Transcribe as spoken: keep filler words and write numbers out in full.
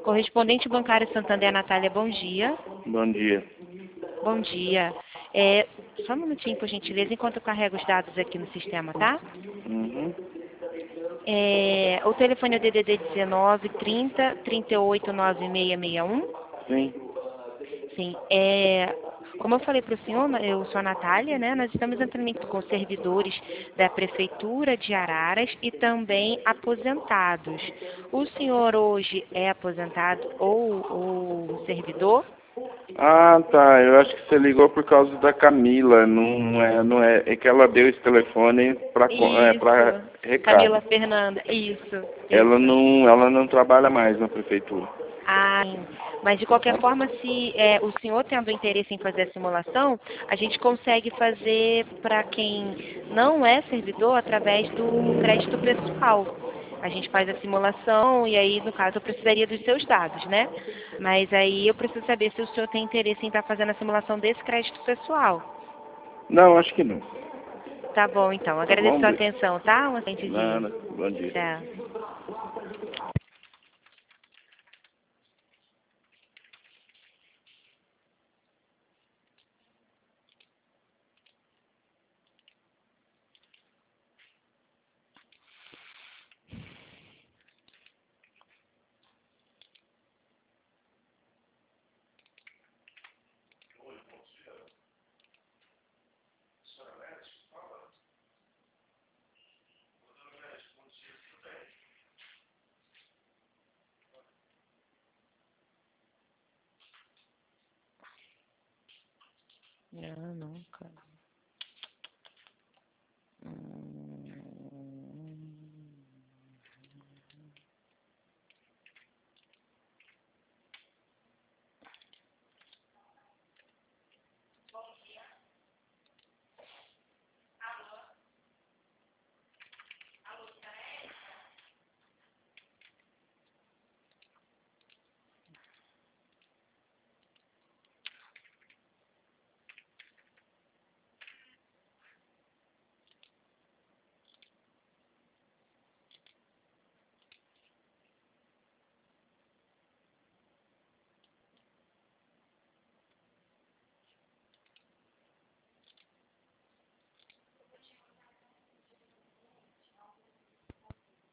Correspondente bancário Santander, Natália, bom dia. Bom dia. Bom dia. É, só um minutinho, por gentileza, enquanto eu carrego os dados aqui no sistema, tá? Uhum. É, o telefone é o D D D dezenove, trinta, trinta e oito, noventa e seis sessenta e um. Sim. Sim. É, como eu falei para o senhor, eu sou a Natália, né? Nós estamos entrando em- com servidores da Prefeitura de Araras e também aposentados. O senhor hoje é aposentado ou, ou servidor? Ah, tá. Eu acho que você ligou por causa da Camila. Não é, não é, é que ela deu esse telefone para é, para Isso. Camila recado. Fernanda. Isso. Ela Isso. não, ela não trabalha mais na prefeitura. Ah, mas de qualquer forma, se é, o senhor tendo interesse em fazer a simulação, a gente consegue fazer para quem não é servidor através do crédito pessoal. A gente faz a simulação e aí, no caso, eu precisaria dos seus dados, né? Mas aí eu preciso saber se o senhor tem interesse em estar fazendo a simulação desse crédito pessoal. Não, acho que não. Tá bom, então. Tá Agradeço a bom, sua Bri? atenção, tá? Um acentezinho. Nada. Bom dia. Tchau. Não, não, cara.